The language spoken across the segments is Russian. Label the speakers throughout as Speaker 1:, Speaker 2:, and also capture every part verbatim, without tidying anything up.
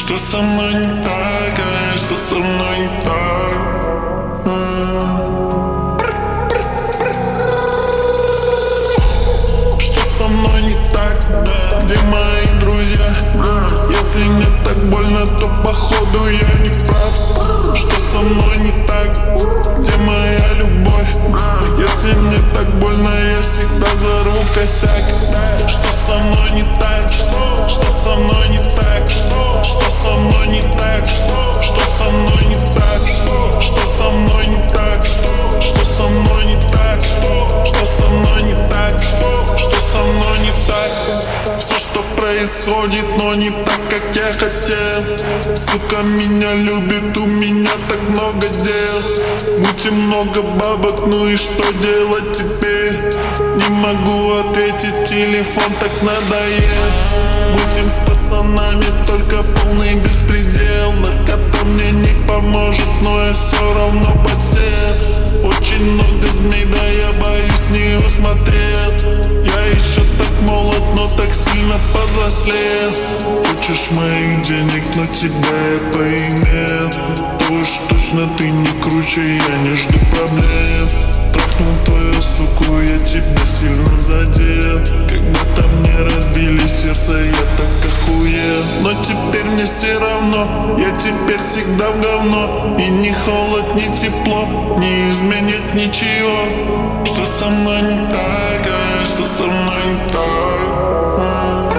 Speaker 1: Что со мной не так, а что со мной не так? А. Что со мной не так? Где мои друзья? Если мне так больно, то походу я не прав. Что со мной не так? Где моя любовь? Если мне так больно, я всегда зарву косяк. Что со мной не так? Что со мной не так? Что со мной не так? Что со мной не так? Что со мной не так? Что со мной не так? Что со мной не так? Что со мной не так? Все, что происходит, но не так, как я хотел. Сука меня любит, у меня так много дел. Мутим много бабок, ну и что делать теперь? Не могу ответить, телефон так надоел. Мутим с пацанами, только полный беспредел. Наркота мне не поможет, но я все равно потел. Очень много змей, да я боюсь не усмотреть. Я еще так молод, но так сильно повзрослел. Хочешь моих денег, но тебя я поимел. То уж точно ты не круче, я не жду проблем. Трахнул твою суку, я тебя сильно задел. Когда-то мне разбили сердце, я так охуел. Но теперь мне все равно, я теперь всегда в говно. И ни холод, ни тепло не изменит ничего. Что со мной не так, а что со мной не так?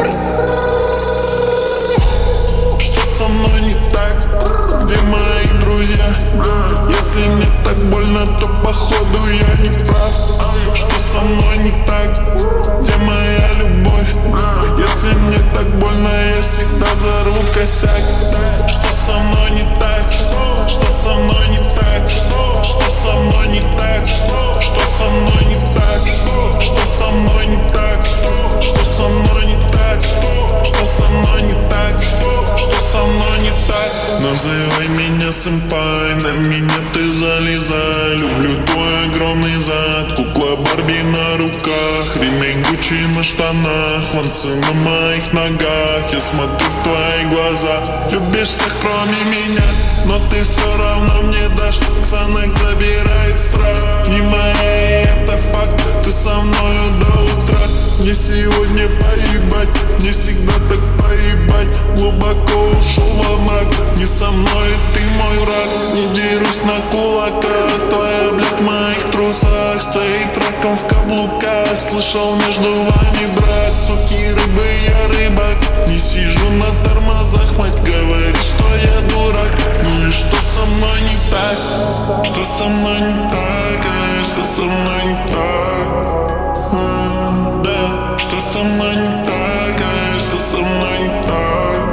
Speaker 1: Что со мной не так? Где мои друзья? Если мне так больно, то походу я не прав. Что со мной не так? Где моя любовь? Если мне так больно, я всегда зарву косяк. Что со мной не так? Что со мной не так? Что со мной не так? Что со мной не так? Что со мной не так? Что со мной не так? Что со мной не так? Что со мной не так? Называй меня сэмпай, на меня ты залезай. Люблю твой огромный зад, кукла Барби на руках, ремень Гуччи на штанах, вансы на моих ногах. Я смотрю в твои глаза, любишь всех кроме меня, но ты все равно мне дашь. Ксанакс забирает страх, не моя, это факт. Ты со мною до утра, мне сегодня поебать. Не всегда так поебать, глубоко ушел во мрак. Не со мной, ты мой враг, не дерусь на кулаках. Твоя, блядь, в моих трусах стоит раком в каблуках. Слышал между вами брак, суки, рыбы, я рыбак. Не сижу на тормозах, мать говорит, что я дурак. Ну и что со мной не так? Что со мной не так? А что со мной не так? А, да, что со мной не так? А что со мной не так?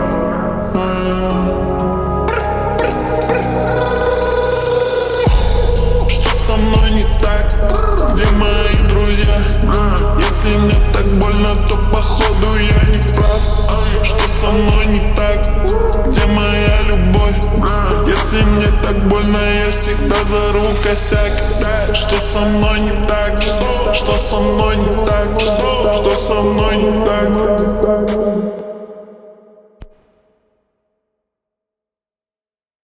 Speaker 1: А. Что со мной не так? Где мои друзья? Если мне так больно, то походу я не прав. Что со мной не так? Где моя любовь? Если мне так больно, я всегда зарву косяк. Что со мной не так? Что со мной не так? Что со мной не так?